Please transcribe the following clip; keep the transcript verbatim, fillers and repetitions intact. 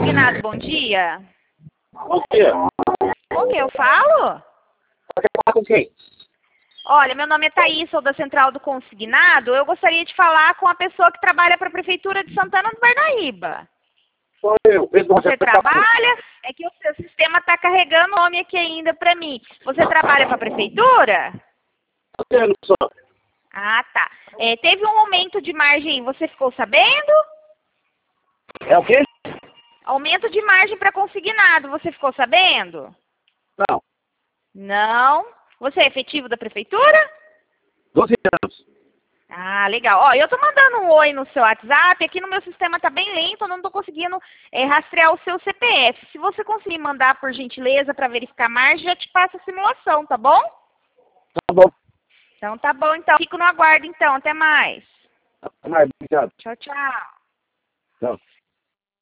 Consignado, bom dia. Bom dia. Com quem eu falo? Você fala com quem? Olha, meu nome é Thaís, sou da Central do Consignado. Eu gostaria de falar com a pessoa que trabalha para a Prefeitura de Santana do Parnaíba. Sou eu, Pedro Você Roberto. trabalha? É que o seu sistema está carregando o nome aqui ainda para mim. Você trabalha para a Prefeitura? Você só. Ah, tá. É, teve um aumento de margem, você ficou sabendo? É o quê? Aumento de margem para consignado, você ficou sabendo? Não. Não. Você é efetivo da Prefeitura? doze anos. Ah, legal. Ó, eu tô mandando um oi no seu WhatsApp, aqui no meu sistema tá bem lento, eu não tô conseguindo é, rastrear o seu C P F. Se você conseguir mandar por gentileza para verificar a margem, já te passa a simulação, tá bom? Tá bom. Então tá bom, então. Fico no aguardo então, até mais. Até mais, obrigado. Tchau, tchau. Tchau.